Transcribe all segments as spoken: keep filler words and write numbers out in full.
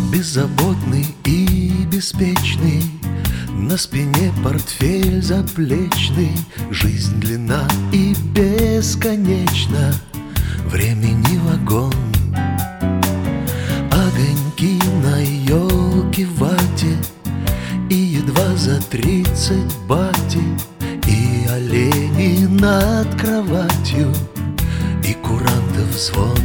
Беззаботный и беспечный, на спине портфель заплечный. Жизнь длинна и бесконечна, времени вагон. Огоньки на елке вате, и едва за тридцать бати, и олени над кроватью, и курантов звон.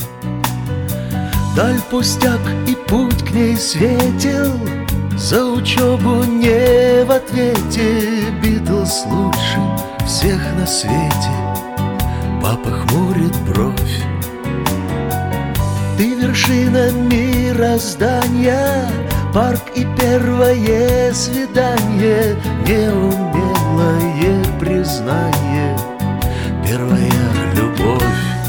Даль пустяк и путь к ней светил, за учебу не в ответе. Битлз лучше всех на свете, папа хмурит бровь. Ты вершина мироздания, парк и первое свидание, неумелое признание, первая любовь.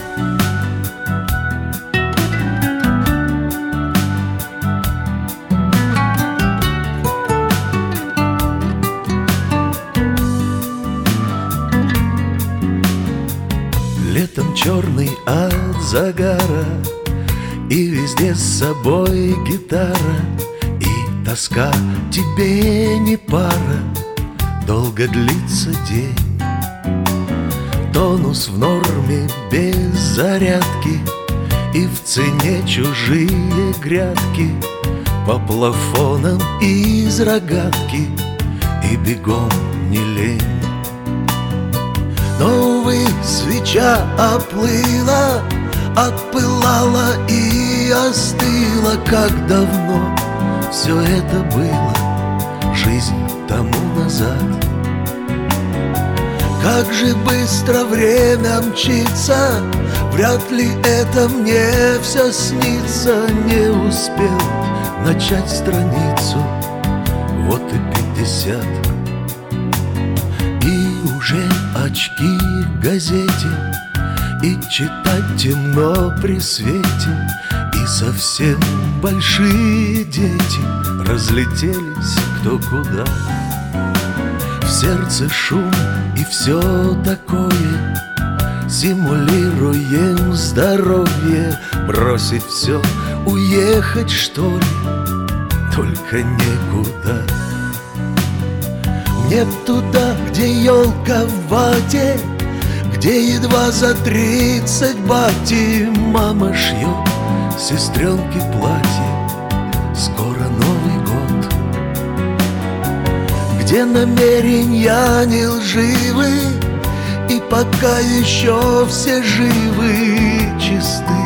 Летом черный от загара, и везде с собой гитара, и тоска тебе не пара. Долго длится день, тонус в норме без зарядки, и в цене чужие грядки, по плафонам из рогатки, и бегом не лень. Но, увы, свеча оплыла, отпылала и остыла. Как давно все это было, жизнь тому назад. Как же быстро время мчится, вряд ли это мне все снится. Не успел начать страницу, вот и пятьдесят. Уже очки к газете, и читать темно при свете, и совсем большие дети разлетелись кто куда. В сердце шум и все такое, симулируем здоровье. Бросить все, уехать что ли, только некуда. Мне туда, где елка в вате, где едва за тридцать бати. Мама шьет сестренке платье, скоро Новый год. Где намерения не лживы, и пока еще все живы, чисты